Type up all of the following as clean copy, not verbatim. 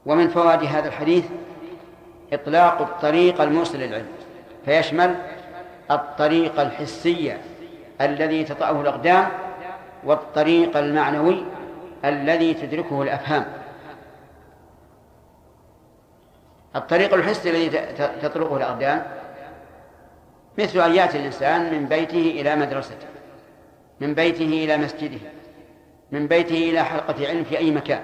ومن فوائد هذا الحديث إطلاق الطريق الموصل للعلم، فيشمل الطريق الحسي الذي تطأه الأقدام والطريق المعنوي الذي تدركه الأفهام. الطريق الحسي الذي تطرقه الأقدام مثل أن يأتي الإنسان من بيته إلى مدرسته، من بيته إلى مسجده، من بيته إلى حلقة علم في أي مكان.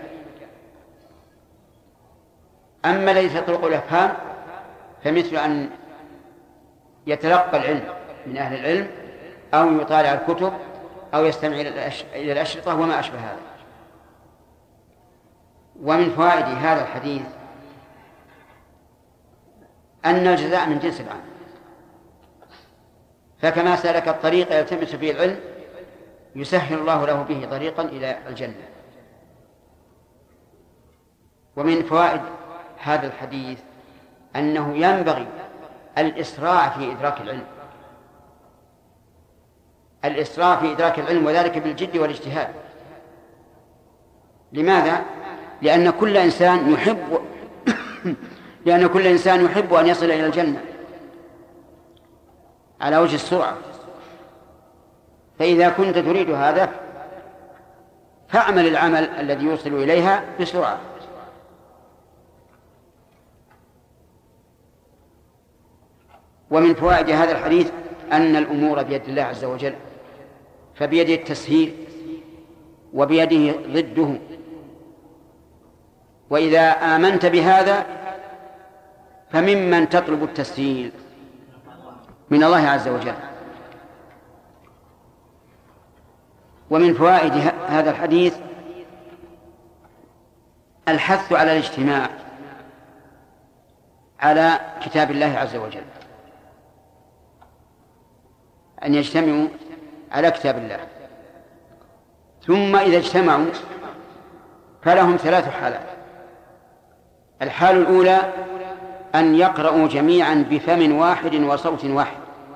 أما الذي تطرقه الأفهام فمثل أن يتلقى العلم من أهل العلم أو يطالع الكتب أو يستمع إلى الأشرطة وما أشبه هذا. ومن فوائد هذا الحديث أن الجزاء من جنس العمل، فكما سلك الطريق يلتمس فيه العلم يسهل الله له به طريقا إلى الجنة. ومن فوائد هذا الحديث أنه ينبغي الإسراع في إدراك العلم، الإسراع في إدراك العلم، وذلك بالجد والاجتهاد. لماذا؟ لأن كل إنسان يحب أن يصل إلى الجنة على وجه السرعة، فإذا كنت تريد هذا فاعمل العمل الذي يوصل إليها بسرعة. ومن فوائد هذا الحديث أن الأمور بيد الله عز وجل، فبيده التسهيل وبيده ضده، وإذا آمنت بهذا فممن تطلب التسهيل؟ من الله عز وجل. ومن فوائد هذا الحديث الحث على الاجتماع على كتاب الله عز وجل، أن يجتمعوا على كتاب الله. ثم إذا اجتمعوا فلهم 3 حالات. الحال الأولى أن يقرأوا جميعا بفم واحد وصوت واحد،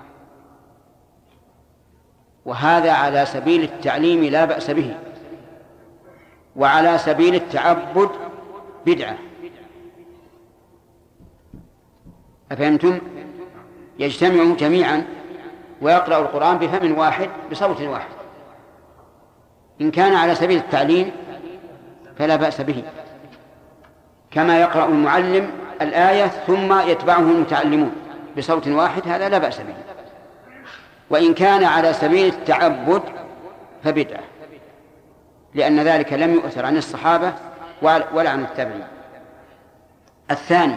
وهذا على سبيل التعليم لا بأس به، وعلى سبيل التعبد بدعة. أفهمتم؟ يجتمعوا جميعا ويقرأ القرآن بفم واحد بصوت واحد. إن كان على سبيل التعليم فلا بأس به، كما يقرأ المعلم الآية ثم يتبعه المتعلمون بصوت واحد، هذا لا بأس به. وإن كان على سبيل التعبد فبدعة، لأن ذلك لم يؤثر عن الصحابة ولا عن التابعين. الثاني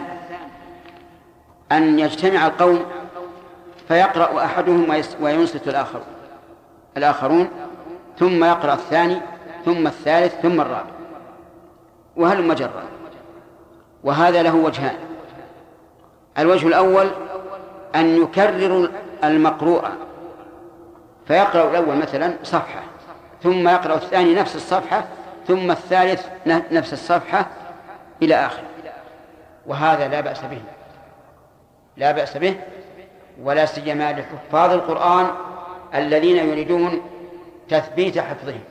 أن يجتمع القوم فيقرأ أحدهم وينصت الآخرون، ثم يقرأ الثاني ثم الثالث ثم الرابع، وهلم جرا. وهذا له وجهان. الوجه الأول أن يكرر المقروء، فيقرأ الأول مثلا صفحة ثم يقرأ الثاني نفس الصفحة ثم الثالث نفس الصفحة إلى آخر، وهذا لا بأس به، لا بأس به، ولا سيما لحفاظ القرآن الذين يريدون تثبيت حفظهم.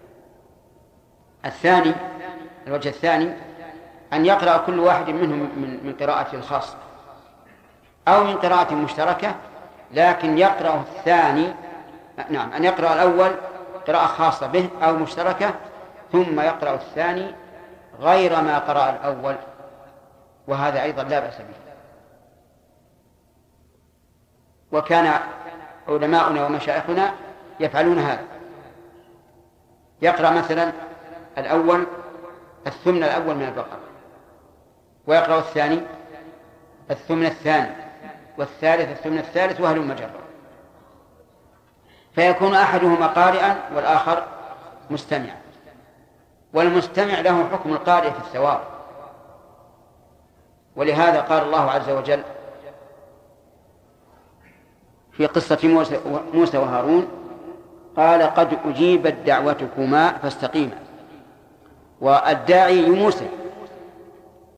الوجه الثاني أن يقرأ كل واحد منهم من قراءة خاصة أو من قراءة مشتركة، لكن يقرأ الثاني، أن يقرأ الأول قراءة خاصة به أو مشتركة ثم يقرأ الثاني غير ما قرأ الأول، وهذا أيضا لا بأس به. وكان علماؤنا ومشايخنا يفعلون هذا، يقرأ مثلا الأول الثمن الأول من البقرة، ويقرأ الثاني الثمن الثاني، والثالث الثمن الثالث، وهلم جرا، فيكون أحدهما قارئا والآخر مستمعا، والمستمع له حكم القارئ في الثواب. ولهذا قال الله عز وجل في قصة موسى وهارون: قال قد أجيبت دعوتكما فاستقيما. والداعي موسى